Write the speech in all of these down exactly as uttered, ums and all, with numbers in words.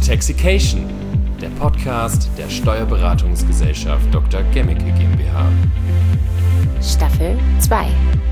Taxication, der Podcast der Steuerberatungsgesellschaft Doktor Gemmicke GmbH. Staffel zwei.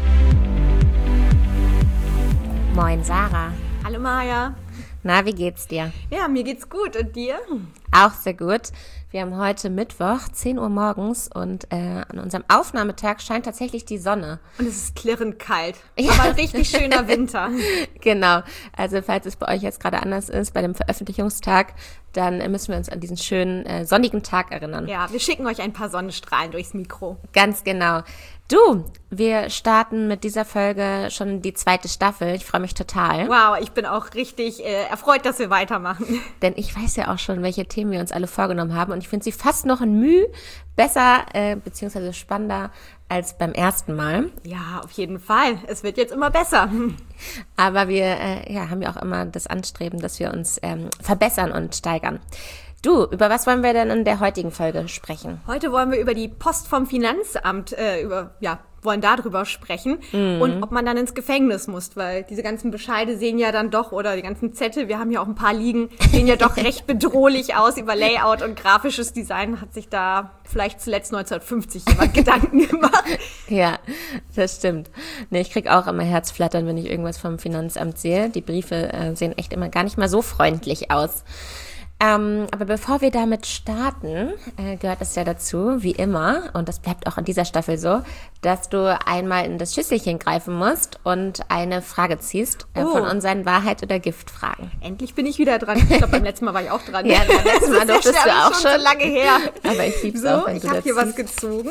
Moin Sarah. Hallo Maja. Na, wie geht's dir? Ja, mir geht's gut. Und dir? Auch sehr gut. Wir haben heute Mittwoch, zehn Uhr morgens und äh, an unserem Aufnahmetag scheint tatsächlich die Sonne. Und es ist klirrend kalt. Ja. Aber ein richtig schöner Winter. Genau. Also falls es bei euch jetzt gerade anders ist, bei dem Veröffentlichungstag, dann äh, müssen wir uns an diesen schönen äh, sonnigen Tag erinnern. Ja, wir schicken euch ein paar Sonnenstrahlen durchs Mikro. Ganz genau. Du, wir starten mit dieser Folge schon die zweite Staffel. Ich freue mich total. Wow, ich bin auch richtig äh, erfreut, dass wir weitermachen. Denn ich weiß ja auch schon, welche Themen wir uns alle vorgenommen haben. Und ich finde sie fast noch ein Mühe besser äh, beziehungsweise spannender als beim ersten Mal. Ja, auf jeden Fall. Es wird jetzt immer besser. Aber wir äh, ja, haben ja auch immer das Anstreben, dass wir uns ähm, verbessern und steigern. Du, über was wollen wir denn in der heutigen Folge sprechen? Heute wollen wir über die Post vom Finanzamt, äh, über, ja, wollen darüber sprechen Mhm. und ob man dann ins Gefängnis muss, weil diese ganzen Bescheide sehen ja dann doch, oder die ganzen Zettel, wir haben ja auch ein paar liegen, sehen ja doch recht bedrohlich aus. Über Layout und grafisches Design hat sich da vielleicht zuletzt neunzehnhundertfünfzig jemand Gedanken gemacht. Ja, das stimmt. Nee, ich krieg auch immer Herzflattern, wenn ich irgendwas vom Finanzamt sehe. Die Briefe äh, sehen echt immer gar nicht mal so freundlich aus. Ähm, aber bevor wir damit starten, äh, gehört es ja dazu, wie immer, und das bleibt auch in dieser Staffel so, dass du einmal in das Schüsselchen greifen musst und eine Frage ziehst äh, Oh. von unseren Wahrheit- oder Giftfragen. Endlich bin ich wieder dran. Ich glaube, beim letzten Mal war ich auch dran. Ja, beim letzten Mal Das ist durftest du ja auch schon schon. so lange her. Aber ich lieb's So, auch, wenn ich du habe das hier was ziehst. gezogen.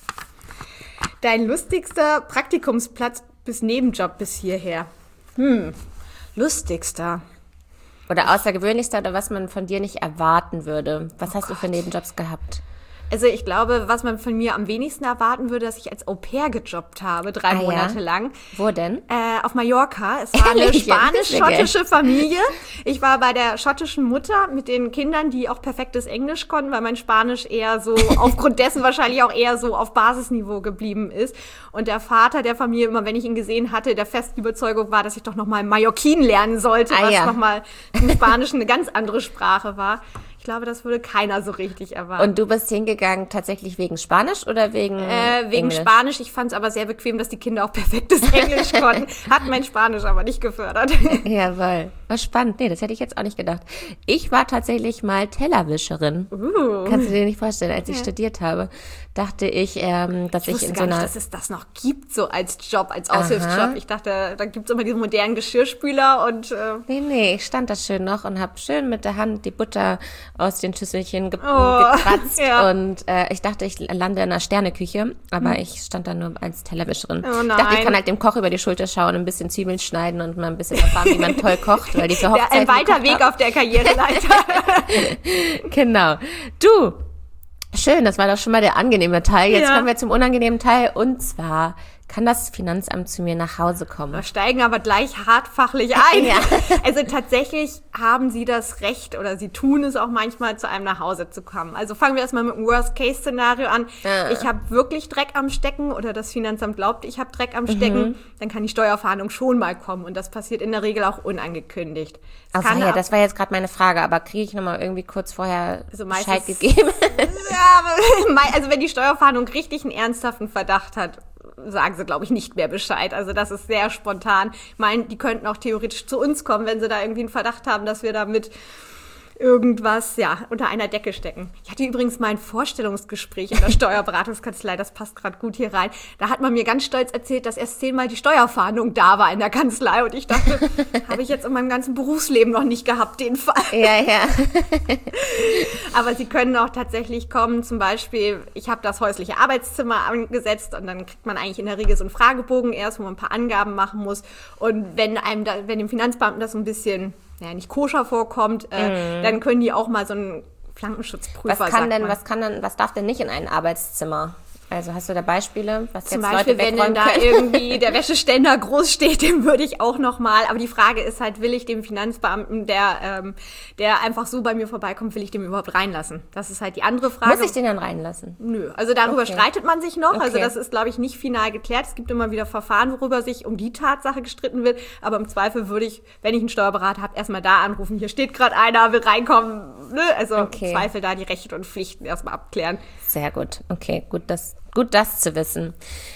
Dein lustigster Praktikumsplatz bis Nebenjob bis hierher. Hm, lustigster. Oder außergewöhnlichster oder was man von dir nicht erwarten würde. Was hast du für Nebenjobs gehabt? Also ich glaube, was man von mir am wenigsten erwarten würde, dass ich als Au-pair gejobbt habe, drei Ah, ja? Monate lang. Wo denn? Äh, auf Mallorca. Es war eine Ehrlich? Ja, spanisch-schottische Familie. Ich war bei der schottischen Mutter mit den Kindern, die auch perfektes Englisch konnten, weil mein Spanisch eher so, aufgrund dessen wahrscheinlich auch eher so auf Basisniveau geblieben ist. Und der Vater der Familie, immer wenn ich ihn gesehen hatte, der festen Überzeugung war, dass ich doch nochmal Mallorquin lernen sollte, Ah, was ja. nochmal im Spanischen eine ganz andere Sprache war. Ich glaube, das würde keiner so richtig erwarten. Und du bist hingegangen tatsächlich wegen Spanisch oder wegen Äh, wegen Englisch? Spanisch. Ich fand es aber sehr bequem, dass die Kinder auch perfektes Englisch konnten. Hat mein Spanisch aber nicht gefördert. Jawohl. War spannend. Nee, das hätte ich jetzt auch nicht gedacht. Ich war tatsächlich mal Tellerwischerin. Uh. Kannst du dir nicht vorstellen, als ich Ja. studiert habe, dachte ich, ähm, dass Ich ich, wusste in so gar nicht, einer... dass es das noch gibt, so als Job, als Aushilfsjob. Ich dachte, da gibt's immer diese modernen Geschirrspüler und äh, Nee, nee, ich stand da schön noch und habe schön mit der Hand die Butter aus den Schüsselchen ge Oh, gekratzt. ja. Und äh, ich dachte, ich lande in einer Sterneküche, aber ich stand da nur als Tellerwischerin. Oh ich dachte, ich nein. kann halt dem Koch über die Schulter schauen, ein bisschen Zwiebeln schneiden und mal ein bisschen erfahren, wie man toll kocht, weil die für der, Hochzeiten ein weiter gekocht Weg haben. auf der Karriereleiter. Genau. Du, schön, das war doch schon mal der angenehme Teil. Jetzt Ja. kommen wir zum unangenehmen Teil. Und zwar kann das Finanzamt zu mir nach Hause kommen. Wir steigen aber gleich hartfachlich ein. Ja. Also tatsächlich haben sie das Recht oder sie tun es auch manchmal, zu einem nach Hause zu kommen. Also fangen wir erstmal mit dem Worst-Case-Szenario an. Ja. Ich habe wirklich Dreck am Stecken oder das Finanzamt glaubt, ich habe Dreck am Stecken. Dann kann die Steuerfahndung schon mal kommen und das passiert in der Regel auch unangekündigt. Es Also kann ja, ab- das war jetzt gerade meine Frage, aber kriege ich nochmal irgendwie kurz vorher Also Bescheid meistens- gegeben? Ja, aber mei- also wenn die Steuerfahndung richtig einen ernsthaften Verdacht hat, sagen sie, glaube ich, nicht mehr Bescheid. Also das ist sehr spontan. Ich meine, die könnten auch theoretisch zu uns kommen, wenn sie da irgendwie einen Verdacht haben, dass wir damit irgendwas, ja, unter einer Decke stecken. Ich hatte übrigens mal ein Vorstellungsgespräch in der Steuerberatungskanzlei, das passt gerade gut hier rein. Da hat man mir ganz stolz erzählt, dass erst zehnmal die Steuerfahndung da war in der Kanzlei und ich dachte, habe ich jetzt in meinem ganzen Berufsleben noch nicht gehabt, den Fall. Ja, ja. Aber sie können auch tatsächlich kommen, zum Beispiel, ich habe das häusliche Arbeitszimmer angesetzt und dann kriegt man eigentlich in der Regel so einen Fragebogen erst, wo man ein paar Angaben machen muss. Und wenn einem da, wenn dem Finanzbeamten das so ein bisschen, naja, nicht koscher vorkommt, äh, dann können die auch mal so einen Flankenschutzprüfer, Was kann sagt denn, man. was kann denn, was darf denn nicht in ein Arbeitszimmer? Also hast du da Beispiele, was Zum jetzt Beispiel, Leute wenn dann wegräumen da können? irgendwie der Wäscheständer groß steht, den würde ich auch nochmal. Aber die Frage ist halt, will ich dem Finanzbeamten, der ähm, der einfach so bei mir vorbeikommt, will ich dem überhaupt reinlassen? Das ist halt die andere Frage. Muss ich den dann reinlassen? Nö, also darüber Okay. streitet man sich noch. Also Okay. das ist, glaube ich, nicht final geklärt. Es gibt immer wieder Verfahren, worüber sich um die Tatsache gestritten wird. Aber im Zweifel würde ich, wenn ich einen Steuerberater habe, erstmal da anrufen. Hier steht gerade einer, will reinkommen. Ne? Also Okay. im Zweifel da die Rechte und Pflichten erstmal abklären. Sehr gut. Okay, gut, das, gut, das zu wissen.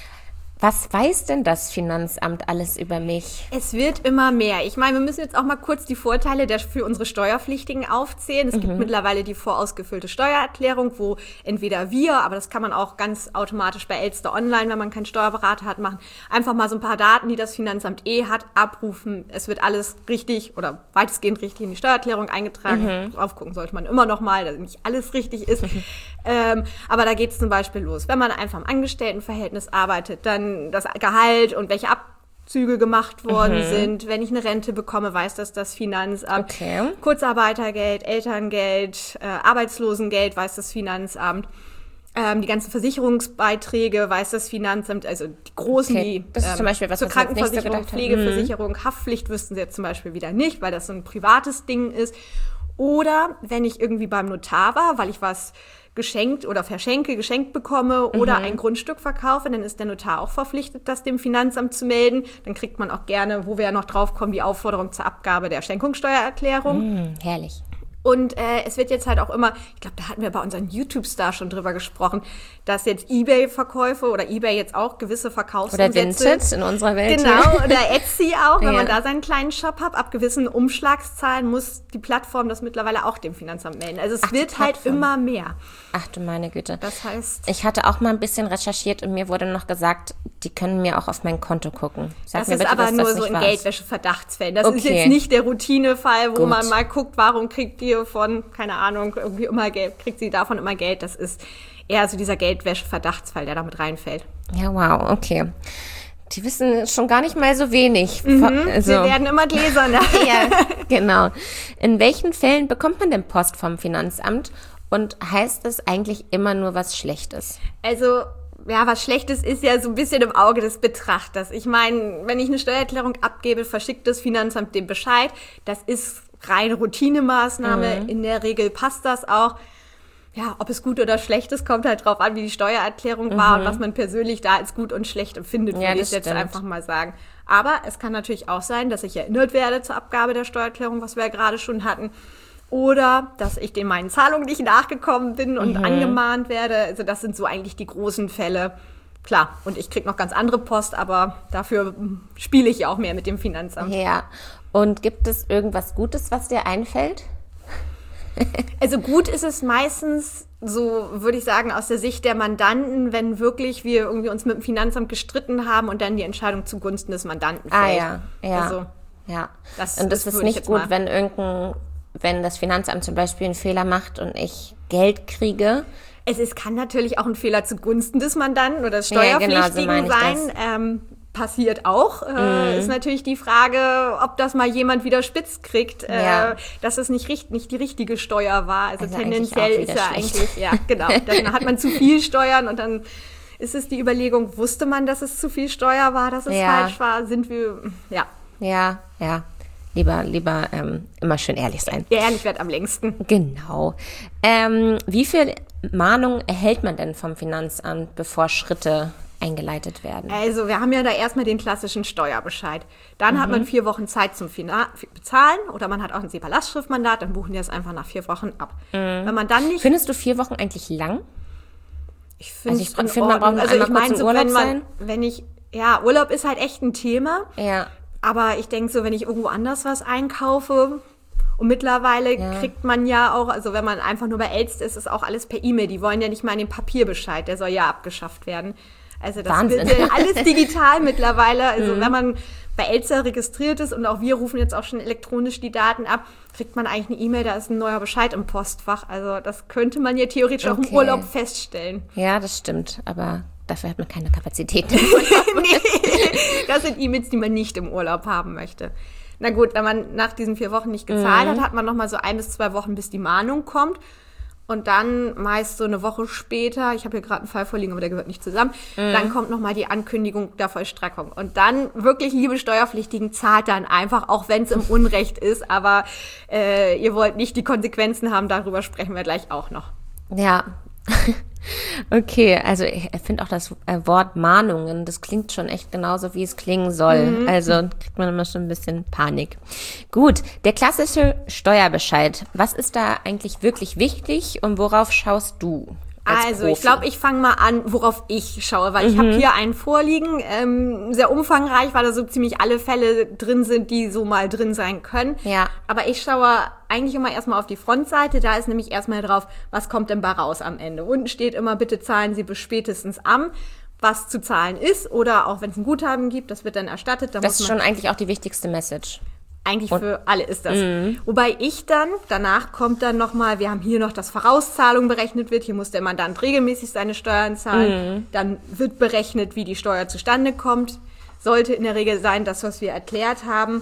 Was weiß denn das Finanzamt alles über mich? Es wird immer mehr. Ich meine, wir müssen jetzt auch mal kurz die Vorteile der, für unsere Steuerpflichtigen aufzählen. Es gibt mittlerweile die vorausgefüllte Steuererklärung, wo entweder wir, aber das kann man auch ganz automatisch bei Elster Online, wenn man keinen Steuerberater hat, machen, einfach mal so ein paar Daten, die das Finanzamt eh hat, abrufen. Es wird alles richtig oder weitestgehend richtig in die Steuererklärung eingetragen. Drauf gucken sollte man immer noch mal, dass nicht alles richtig ist. Ähm, aber da geht es zum Beispiel los. Wenn man einfach im Angestelltenverhältnis arbeitet, dann das Gehalt und welche Abzüge gemacht worden mhm. sind. Wenn ich eine Rente bekomme, weiß das das Finanzamt. Okay. Kurzarbeitergeld, Elterngeld, äh, Arbeitslosengeld weiß das Finanzamt. Ähm, die ganzen Versicherungsbeiträge weiß das Finanzamt, also die großen, Okay. die Das ist zum Beispiel was, zur was ich jetzt nicht so Krankenversicherung, gedacht habe. Pflegeversicherung, Haftpflicht wüssten sie jetzt zum Beispiel wieder nicht, weil das so ein privates Ding ist. Oder wenn ich irgendwie beim Notar war, weil ich was geschenkt oder verschenke, geschenkt bekomme oder Mhm. ein Grundstück verkaufe, dann ist der Notar auch verpflichtet, das dem Finanzamt zu melden. Dann kriegt man auch gerne, wo wir ja noch drauf kommen, die Aufforderung zur Abgabe der Schenkungssteuererklärung. Hm, herrlich. Und äh, es wird jetzt halt auch immer, ich glaube, da hatten wir bei unseren YouTube-Stars schon drüber gesprochen, dass jetzt eBay-Verkäufe oder eBay jetzt auch gewisse Oder Verkaufsumsätze... Vinted in unserer Welt. Genau, oder Etsy auch, wenn Ja. man da seinen kleinen Shop hat. Ab gewissen Umschlagszahlen muss die Plattform das mittlerweile auch dem Finanzamt melden. Also es Ach, die wird halt Plattform. immer mehr. Ach du meine Güte. Das heißt... Ich hatte auch mal ein bisschen recherchiert und mir wurde noch gesagt, die können mir auch auf mein Konto gucken. Sag Das mir ist bitte, aber dass nur das so nicht in wahr ist. Geldwäsche-Verdachtsfällen. Das ist Okay. jetzt nicht der Routinefall, wo Gut. man mal guckt, warum kriegt ihr von, keine Ahnung, irgendwie immer Geld, kriegt sie davon immer Geld. Das ist eher so dieser Geldwäsche-Verdachtsfall, der damit reinfällt. Ja, wow, okay. Die wissen schon gar nicht mal so wenig. Mhm, Also, Wir werden immer gläserner. ja, genau. In welchen Fällen bekommt man denn Post vom Finanzamt und heißt das eigentlich immer nur was Schlechtes? Also, ja, was Schlechtes ist ja so ein bisschen im Auge des Betrachters. Ich meine, wenn ich eine Steuererklärung abgebe, verschickt das Finanzamt den Bescheid. Das ist reine Routinemaßnahme. Mhm. In der Regel passt das auch. Ja, ob es gut oder schlecht ist, kommt halt drauf an, wie die Steuererklärung war und was man persönlich da als gut und schlecht empfindet, Mhm. Ja, würde ich das jetzt stimmt. einfach mal sagen. Aber es kann natürlich auch sein, dass ich erinnert werde zur Abgabe der Steuererklärung, was wir ja gerade schon hatten. Oder dass ich den meinen Zahlungen nicht nachgekommen bin und Mhm. angemahnt werde. Also das sind so eigentlich die großen Fälle. Klar, und ich kriege noch ganz andere Post, aber dafür mm, spiele ich ja auch mehr mit dem Finanzamt. Ja. Und gibt es irgendwas Gutes, was dir einfällt? Also gut ist es meistens, so würde ich sagen, aus der Sicht der Mandanten, wenn wirklich wir irgendwie uns mit dem Finanzamt gestritten haben und dann die Entscheidung zugunsten des Mandanten fällt. Ah ja, ja. Also, ja. das- und das es ist würde ich nicht jetzt gut, mal- wenn irgendein, wenn das Finanzamt zum Beispiel einen Fehler macht und ich Geld kriege. es ist, kann natürlich auch ein Fehler zugunsten des Mandanten oder des Ja, genau, so Steuerpflichtigen meine ich sein. Ähm, passiert auch. Mhm. Äh, ist natürlich die Frage, ob das mal jemand wieder spitz kriegt, äh, Ja. dass es nicht, richt, nicht die richtige Steuer war. Also, Also eigentlich tendenziell auch ist wieder ja schlecht. eigentlich, ja, genau. Dann hat man zu viel Steuern und dann ist es die Überlegung, wusste man, dass es zu viel Steuer war, dass es Ja. falsch war? Sind wir, ja, Ja, ja. Lieber, lieber ähm, immer schön ehrlich sein. ehrlich wird am längsten. Genau. Ähm, wie viel Mahnung erhält man denn vom Finanzamt, bevor Schritte eingeleitet werden? Also wir haben ja da erstmal den klassischen Steuerbescheid. Dann hat Mhm. man vier Wochen Zeit zum Fina- Bezahlen oder man hat auch ein SEPA-Lastschriftmandat, dann buchen die das einfach nach vier Wochen ab. Mhm. Wenn man dann nicht... Findest du vier Wochen eigentlich lang? Ich finde Also ich finde, man braucht also einmal ich kurz meine, im so, Urlaub wenn man, sein. wenn ich, ja, Urlaub ist halt echt ein Thema, Ja. aber ich denke so, wenn ich irgendwo anders was einkaufe und mittlerweile Ja. kriegt man ja auch, also wenn man einfach nur bei Elster ist, ist auch alles per E-Mail, die wollen ja nicht mal in den Papierbescheid, der soll ja abgeschafft werden. Also das Wahnsinn. wird ja alles digital mittlerweile, also wenn man bei Elster registriert ist und auch wir rufen jetzt auch schon elektronisch die Daten ab, kriegt man eigentlich eine E-Mail, da ist ein neuer Bescheid im Postfach. Also das könnte man ja theoretisch auch im Okay. Urlaub feststellen. Ja, das stimmt. Aber dafür hat man keine Kapazitäten. Nee, das sind E-Mails, die man nicht im Urlaub haben möchte. Na gut, wenn man nach diesen vier Wochen nicht gezahlt Mhm. hat, hat man noch mal so ein bis zwei Wochen, bis die Mahnung kommt. Und dann meist so eine Woche später, ich habe hier gerade einen Fall vorliegen, aber der gehört nicht zusammen, mhm. dann kommt nochmal die Ankündigung der Vollstreckung. Und dann wirklich, liebe Steuerpflichtigen, zahlt dann einfach, auch wenn es im Unrecht ist. Aber äh, ihr wollt nicht die Konsequenzen haben, darüber sprechen wir gleich auch noch. Ja, okay, also ich finde auch das Wort Mahnungen, das klingt schon echt genauso, wie es klingen soll. Mhm. Also kriegt man immer schon ein bisschen Panik. Gut, der klassische Steuerbescheid. Was ist da eigentlich wirklich wichtig und worauf schaust du? Also Profi? Ich glaube, ich fange mal an, worauf ich schaue, weil mhm. ich habe hier einen vorliegen, ähm, sehr umfangreich, weil da so ziemlich alle Fälle drin sind, die so mal drin sein können. Ja. Aber ich schaue eigentlich immer erstmal auf die Frontseite, da ist nämlich erstmal drauf, was kommt denn bei raus am Ende. Unten steht immer, bitte zahlen Sie bis spätestens am, was zu zahlen ist, oder auch wenn es ein Guthaben gibt, das wird dann erstattet. Da das muss ist man schon eigentlich auch die wichtigste Message. Eigentlich Und, für alle ist das. Mm. Wobei ich dann, danach kommt dann nochmal, wir haben hier noch, dass Vorauszahlung berechnet wird. Hier muss der Mandant regelmäßig seine Steuern zahlen. Mm. Dann wird berechnet, wie die Steuer zustande kommt. Sollte in der Regel sein, das, was wir erklärt haben.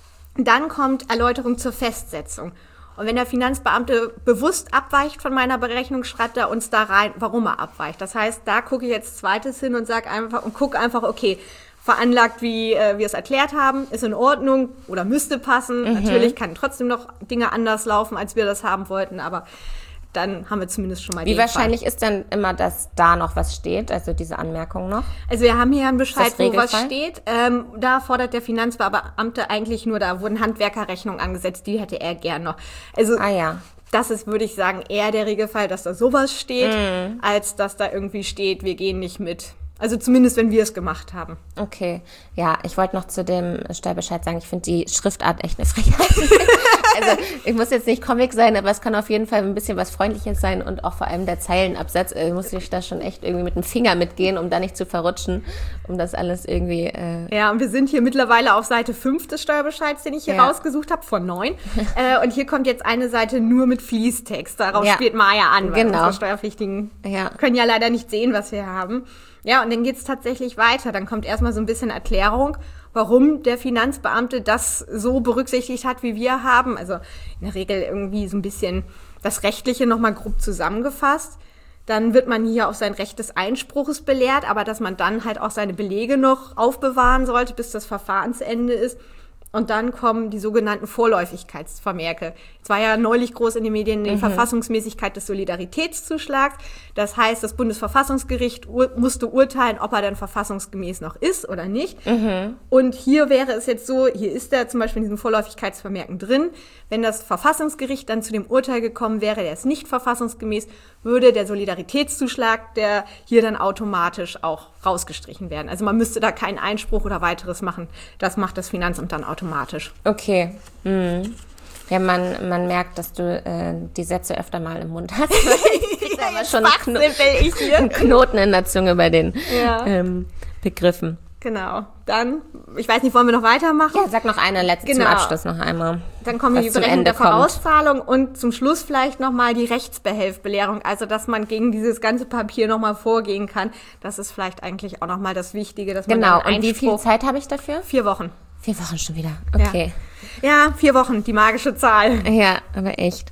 Dann kommt Erläuterung zur Festsetzung. Und wenn der Finanzbeamte bewusst abweicht von meiner Berechnung, schreibt er uns da rein, warum er abweicht. Das heißt, da gucke ich jetzt zweites hin und sag einfach und gucke einfach, okay, veranlagt, wie äh, wir es erklärt haben, ist in Ordnung oder müsste passen. Mhm. Natürlich kann trotzdem noch Dinge anders laufen, als wir das haben wollten, aber dann haben wir zumindest schon mal Wie den wahrscheinlich Fall. Ist denn immer, dass da noch was steht, also diese Anmerkung noch? Also wir haben hier einen Bescheid, wo was Regelfall? steht. Ähm, da fordert der Finanzbeamte eigentlich nur, da wurden Handwerkerrechnungen angesetzt, die hätte er gern noch. Also ah ja. Das ist, würde ich sagen, eher der Regelfall, dass da sowas steht, mhm. als dass da irgendwie steht, wir gehen nicht mit. Also zumindest, wenn wir es gemacht haben. Okay, ja, ich wollte noch zu dem Steuerbescheid sagen, ich finde die Schriftart echt eine Frechheit. Also ich muss jetzt nicht Comic sein, aber es kann auf jeden Fall ein bisschen was Freundliches sein und auch vor allem der Zeilenabsatz. Ich muss ich da schon echt irgendwie mit dem Finger mitgehen, um da nicht zu verrutschen, um das alles irgendwie... Äh ja, und wir sind hier mittlerweile auf Seite fünf des Steuerbescheids, den ich hier ja. rausgesucht habe, von neun. äh, und hier kommt jetzt eine Seite nur mit Fließtext. Darauf ja. spielt Maya an, weil genau. unsere Steuerpflichtigen ja. können ja leider nicht sehen, was wir haben. Ja, und dann geht's tatsächlich weiter. Dann kommt erstmal so ein bisschen Erklärung, warum der Finanzbeamte das so berücksichtigt hat, wie wir haben. Also in der Regel irgendwie so ein bisschen das Rechtliche nochmal grob zusammengefasst. Dann wird man hier auf sein Recht des Einspruches belehrt, aber dass man dann halt auch seine Belege noch aufbewahren sollte, bis das Verfahrensende ist. Und dann kommen die sogenannten Vorläufigkeitsvermerke. Es war ja neulich groß in den Medien die mhm. Verfassungsmäßigkeit des Solidaritätszuschlags. Das heißt, das Bundesverfassungsgericht ur- musste urteilen, ob er dann verfassungsgemäß noch ist oder nicht. Mhm. Und hier wäre es jetzt so, hier ist er zum Beispiel in diesen Vorläufigkeitsvermerken drin. Wenn das Verfassungsgericht dann zu dem Urteil gekommen wäre, der ist nicht verfassungsgemäß, würde der Solidaritätszuschlag, der hier dann automatisch auch rausgestrichen werden. Also man müsste da keinen Einspruch oder weiteres machen. Das macht das Finanzamt dann automatisch. Okay. Mhm. Ja, man, man merkt, dass du äh, die Sätze öfter mal im Mund hast. Ich krieg da aber schon einen, Kno- ich hier. einen Knoten in der Zunge bei den ja. ähm, Begriffen. Genau. Dann, ich weiß nicht, wollen wir noch weitermachen? Ja, sag noch eine letzte genau. zum Abschluss noch einmal. Dann kommen die Berechnung der Vorauszahlung und zum Schluss vielleicht nochmal die Rechtsbehelfbelehrung, also dass man gegen dieses ganze Papier nochmal vorgehen kann. Das ist vielleicht eigentlich auch nochmal das Wichtige, dass man genau. dann Und wie viel Zeit habe ich dafür? Vier Wochen. Vier Wochen schon wieder, okay. Ja, ja vier Wochen, die magische Zahl. Ja, aber echt.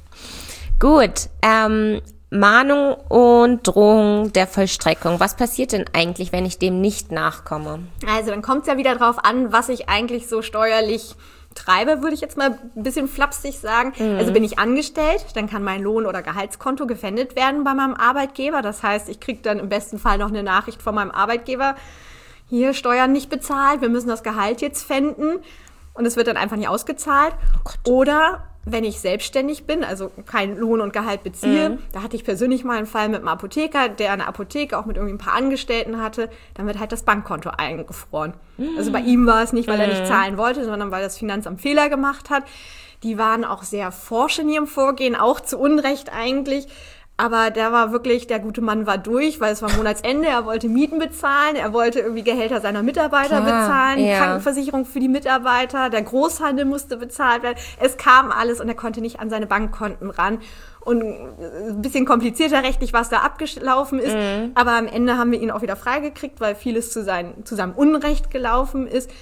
Gut, ähm... Mahnung und Drohung der Vollstreckung. Was passiert denn eigentlich, wenn ich dem nicht nachkomme? Also dann kommt es ja wieder drauf an, was ich eigentlich so steuerlich treibe, würde ich jetzt mal ein bisschen flapsig sagen. Mhm. Also bin ich angestellt, dann kann mein Lohn- oder Gehaltskonto gefändet werden bei meinem Arbeitgeber. Das heißt, ich kriege dann im besten Fall noch eine Nachricht von meinem Arbeitgeber. Hier, Steuern nicht bezahlt, wir müssen das Gehalt jetzt pfänden. Und es wird dann einfach nicht ausgezahlt. Oh Oder wenn ich selbstständig bin, also kein Lohn und Gehalt beziehe, mhm. da hatte ich persönlich mal einen Fall mit einem Apotheker, der eine Apotheke auch mit irgendwie ein paar Angestellten hatte, dann wird halt das Bankkonto eingefroren. Mhm. Also bei ihm war es nicht, weil er nicht zahlen wollte, sondern weil das Finanzamt Fehler gemacht hat. Die waren auch sehr forsch in ihrem Vorgehen, auch zu Unrecht eigentlich. Aber der war wirklich, der gute Mann war durch, weil es war Monatsende, er wollte Mieten bezahlen, er wollte irgendwie Gehälter seiner Mitarbeiter Klar, bezahlen, ja. Krankenversicherung für die Mitarbeiter, der Großhandel musste bezahlt werden. Es kam alles und er konnte nicht an seine Bankkonten ran. Und ein bisschen komplizierter rechtlich, was da abgelaufen ist. Mhm. Aber am Ende haben wir ihn auch wieder freigekriegt, weil vieles zu, sein, zu seinem Unrecht gelaufen ist.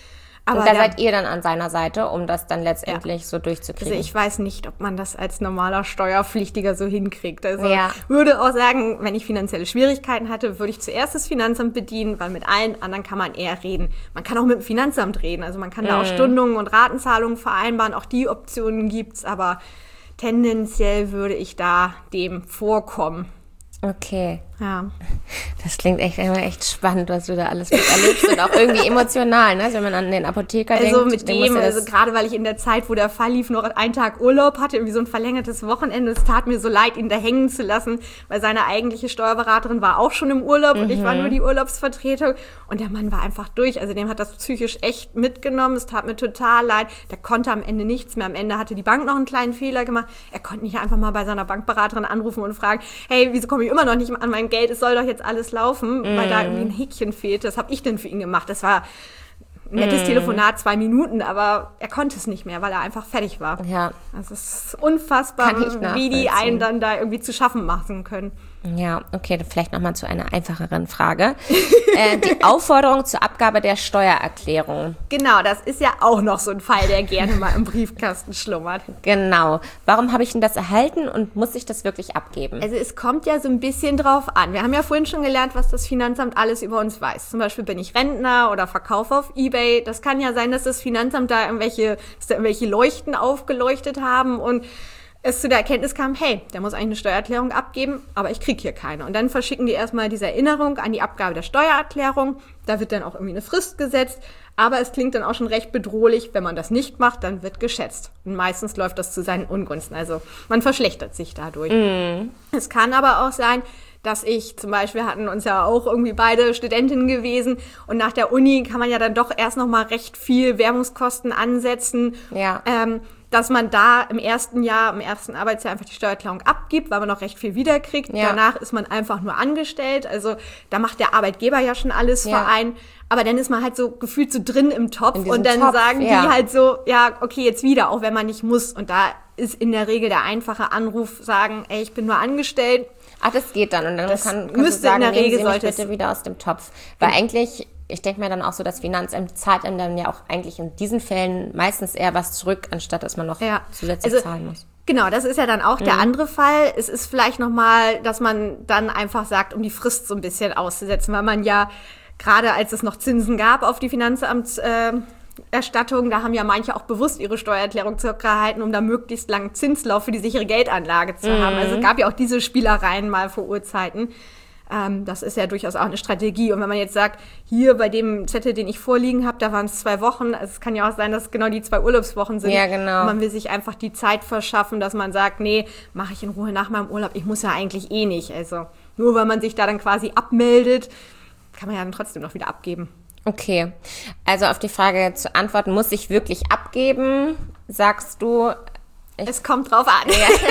Aber und da der, seid ihr dann an seiner Seite, um das dann letztendlich ja. so durchzukriegen. Also ich weiß nicht, ob man das als normaler Steuerpflichtiger so hinkriegt. Also ja. würde auch sagen, wenn ich finanzielle Schwierigkeiten hatte, würde ich zuerst das Finanzamt bedienen, weil mit allen anderen kann man eher reden. Man kann auch mit dem Finanzamt reden, also man kann mhm. da auch Stundungen und Ratenzahlungen vereinbaren, auch die Optionen gibt's, aber tendenziell würde ich da dem vorkommen. Okay. Ja. Das klingt echt immer echt spannend, was du da alles miterlebst und auch irgendwie emotional, ne? Also wenn man an den Apotheker also denkt. Also mit dem, also gerade weil ich in der Zeit, wo der Fall lief, noch einen Tag Urlaub hatte, irgendwie so ein verlängertes Wochenende. Es tat mir so leid, ihn da hängen zu lassen, weil seine eigentliche Steuerberaterin war auch schon im Urlaub mhm. und ich war nur die Urlaubsvertretung und der Mann war einfach durch. Also dem hat das psychisch echt mitgenommen. Es tat mir total leid. Der konnte am Ende nichts mehr. Am Ende hatte die Bank noch einen kleinen Fehler gemacht. Er konnte nicht einfach mal bei seiner Bankberaterin anrufen und fragen, hey, wieso komme ich immer noch nicht an mein Geld? Es soll doch jetzt alles laufen, mm. weil da irgendwie ein Häkchen fehlte. Das habe ich denn für ihn gemacht. Das war ein nettes mm. Telefonat, zwei Minuten, aber er konnte es nicht mehr, weil er einfach fertig war. Ja. Also es ist unfassbar, wie die einen dann da irgendwie zu schaffen machen können. Ja, okay, vielleicht nochmal zu einer einfacheren Frage. äh, die Aufforderung zur Abgabe der Steuererklärung. Genau, das ist ja auch noch so ein Fall, der gerne mal im Briefkasten schlummert. Genau. Warum habe ich denn das erhalten und muss ich das wirklich abgeben? Also es kommt ja so ein bisschen drauf an. Wir haben ja vorhin schon gelernt, was das Finanzamt alles über uns weiß. Zum Beispiel bin ich Rentner oder verkaufe auf eBay. Das kann ja sein, dass das Finanzamt da irgendwelche, dass da irgendwelche Leuchten aufgeleuchtet haben und es zu der Erkenntnis kam, hey, der muss eigentlich eine Steuererklärung abgeben, aber ich kriege hier keine. Und dann verschicken die erstmal diese Erinnerung an die Abgabe der Steuererklärung. Da wird dann auch irgendwie eine Frist gesetzt. Aber es klingt dann auch schon recht bedrohlich, wenn man das nicht macht, dann wird geschätzt. Und meistens läuft das zu seinen Ungunsten. Also man verschlechtert sich dadurch. Mm. Es kann aber auch sein, dass ich zum Beispiel, wir hatten uns ja auch irgendwie beide Studentinnen gewesen und nach der Uni kann man ja dann doch erst noch mal recht viel Werbungskosten ansetzen. Ja. Ähm, dass man da im ersten Jahr, im ersten Arbeitsjahr einfach die Steuererklärung abgibt, weil man noch recht viel wiederkriegt. Ja. Danach ist man einfach nur angestellt. Also da macht der Arbeitgeber ja schon alles ja. für einen. Aber dann ist man halt so gefühlt so drin im Topf und dann Topf, sagen ja. die halt so, ja, okay, jetzt wieder, auch wenn man nicht muss. Und da ist in der Regel der einfache Anruf, sagen, ey, ich bin nur angestellt. Ach, das geht dann. Und dann das kann, kannst müsste du sagen, in der Regel nehmen Sie mich sollte bitte wieder aus dem Topf. Weil ja. eigentlich... Ich denke mir dann auch so, das Finanzamt zahlt einem dann ja auch eigentlich in diesen Fällen meistens eher was zurück, anstatt dass man noch ja. zusätzlich also, zahlen muss. Genau, das ist ja dann auch mhm. der andere Fall. Es ist vielleicht nochmal, dass man dann einfach sagt, um die Frist so ein bisschen auszusetzen, weil man ja, gerade als es noch Zinsen gab auf die Finanzamtserstattung, äh, da haben ja manche auch bewusst ihre Steuererklärung zurückgehalten, um da möglichst langen Zinslauf für die sichere Geldanlage zu mhm. haben. Also es gab ja auch diese Spielereien mal vor Urzeiten. Ähm, das ist ja durchaus auch eine Strategie. Und wenn man jetzt sagt, hier bei dem Zettel, den ich vorliegen habe, da waren es zwei Wochen. Also es kann ja auch sein, dass es genau die zwei Urlaubswochen sind. Ja, genau. Und man will sich einfach die Zeit verschaffen, dass man sagt, nee, mache ich in Ruhe nach meinem Urlaub. Ich muss ja eigentlich eh nicht. Also nur weil man sich da dann quasi abmeldet, kann man ja dann trotzdem noch wieder abgeben. Okay, also auf die Frage zu antworten, muss ich wirklich abgeben, sagst du... Ich es kommt drauf an.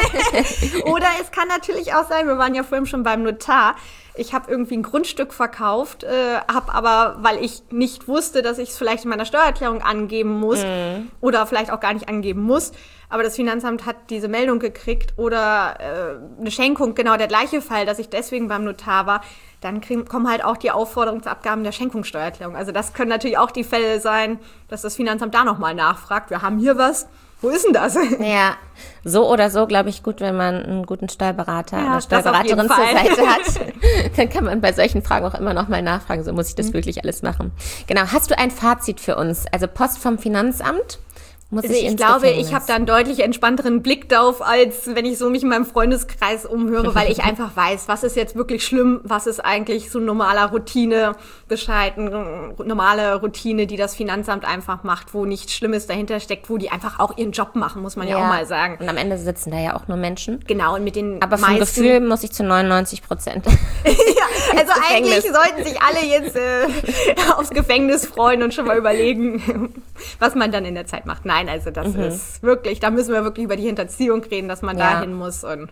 Ja. Oder es kann natürlich auch sein, wir waren ja vorhin schon beim Notar, ich habe irgendwie ein Grundstück verkauft, äh, habe aber, weil ich nicht wusste, dass ich es vielleicht in meiner Steuererklärung angeben muss mm. oder vielleicht auch gar nicht angeben muss, aber das Finanzamt hat diese Meldung gekriegt oder äh, eine Schenkung, genau der gleiche Fall, dass ich deswegen beim Notar war, dann kriegen, kommen halt auch die Aufforderungen zur Abgabe der Schenkungssteuererklärung. Also das können natürlich auch die Fälle sein, dass das Finanzamt da nochmal nachfragt, wir haben hier was, wo ist denn das? Ja, so oder so, glaube ich, gut, wenn man einen guten Steuerberater, ja, eine Steuerberaterin zur Seite hat. Dann kann man bei solchen Fragen auch immer noch mal nachfragen, so muss ich das mhm. wirklich alles machen. Genau, hast du ein Fazit für uns? Also Post vom Finanzamt? Muss also ich, ich glaube, Gefängnis. Ich habe da einen deutlich entspannteren Blick drauf, als wenn ich so mich in meinem Freundeskreis umhöre, weil ich einfach weiß, was ist jetzt wirklich schlimm, was ist eigentlich so ein normaler Routinebescheid, eine normale Routine, die das Finanzamt einfach macht, wo nichts Schlimmes dahinter steckt, wo die einfach auch ihren Job machen, muss man ja, ja auch mal sagen. Und am Ende sitzen da ja auch nur Menschen. Genau, und mit den Aber vom meisten Gefühl muss ich zu neunundneunzig Prozent. Ja, also eigentlich sollten sich alle jetzt äh, aufs Gefängnis freuen und schon mal überlegen, was man dann in der Zeit macht. Nein, also das mhm. ist wirklich, da müssen wir wirklich über die Hinterziehung reden, dass man ja. dahin muss und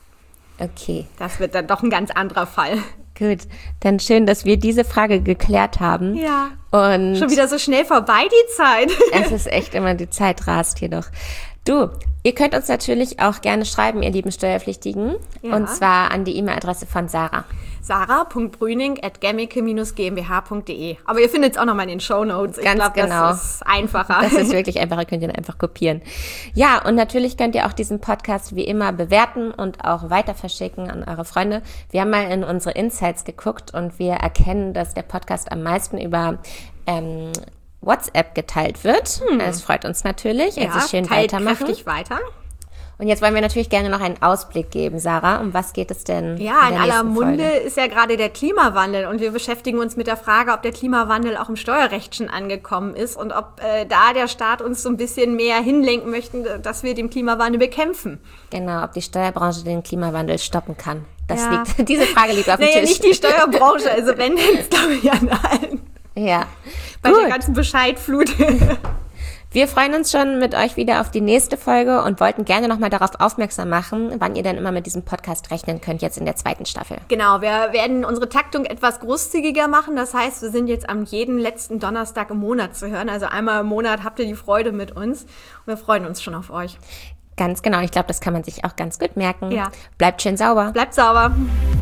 okay. Das wird dann doch ein ganz anderer Fall. Gut, dann schön, dass wir diese Frage geklärt haben. Ja, und schon wieder so schnell vorbei die Zeit. Es ist echt immer, die Zeit rast hier doch. Du, ihr könnt uns natürlich auch gerne schreiben, ihr lieben Steuerpflichtigen. Ja. Und zwar an die E-Mail-Adresse von Sarah. sarah punkt brüning at gemmeke gmbh punkt de. Aber ihr findet es auch nochmal in den Shownotes. Ich Ganz glaube, genau. das ist einfacher. Das ist wirklich einfacher, könnt ihr einfach kopieren. Ja, und natürlich könnt ihr auch diesen Podcast wie immer bewerten und auch weiter verschicken an eure Freunde. Wir haben mal in unsere Insights geguckt und wir erkennen, dass der Podcast am meisten über ähm, WhatsApp geteilt wird. Hm. Das freut uns natürlich. Ja, also schön teilt weitermachen. kräftig weiter. Und jetzt wollen wir natürlich gerne noch einen Ausblick geben, Sarah. Um was geht es denn? Ja, in, in der aller nächsten Munde Folge? ist ja gerade der Klimawandel und wir beschäftigen uns mit der Frage, ob der Klimawandel auch im Steuerrecht schon angekommen ist und ob äh, da der Staat uns so ein bisschen mehr hinlenken möchte, dass wir den Klimawandel bekämpfen. Genau, ob die Steuerbranche den Klimawandel stoppen kann. Das Ja. liegt, diese Frage liegt auf dem Naja, Tisch. nicht die Steuerbranche, also wenn, dann ist glaube ich an allen. Ja. Bei Gut. der ganzen Bescheidflut. Wir freuen uns schon mit euch wieder auf die nächste Folge und wollten gerne nochmal darauf aufmerksam machen, wann ihr dann immer mit diesem Podcast rechnen könnt, jetzt in der zweiten Staffel. Genau, wir werden unsere Taktung etwas großzügiger machen. Das heißt, wir sind jetzt am jeden letzten Donnerstag im Monat zu hören. Also einmal im Monat habt ihr die Freude mit uns. Und wir freuen uns schon auf euch. Ganz genau, ich glaube, das kann man sich auch ganz gut merken. Ja. Bleibt schön sauber. Bleibt sauber.